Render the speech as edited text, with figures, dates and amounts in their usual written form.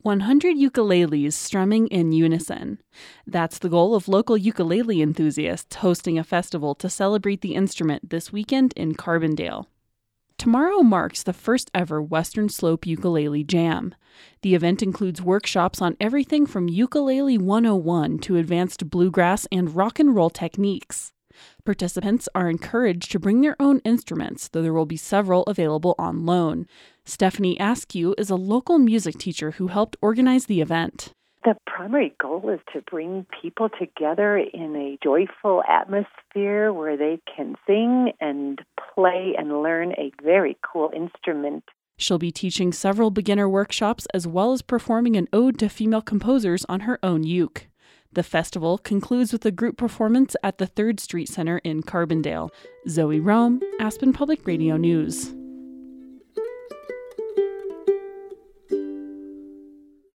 100 ukuleles strumming in unison. That's the goal of local ukulele enthusiasts hosting a festival to celebrate the instrument this weekend in Carbondale. Tomorrow marks the first ever Western Slope Ukulele Jam. The event includes workshops on everything from Ukulele 101 to advanced bluegrass and rock and roll techniques. Participants are encouraged to bring their own instruments, though there will be several available on loan. Stephanie Askew is a local music teacher who helped organize the event. The primary goal is to bring people together in a joyful atmosphere where they can sing and play and learn a very cool instrument. She'll be teaching several beginner workshops as well as performing an ode to female composers on her own uke. The festival concludes with a group performance at the 3rd Street Center in Carbondale. Zoe Rome, Aspen Public Radio News.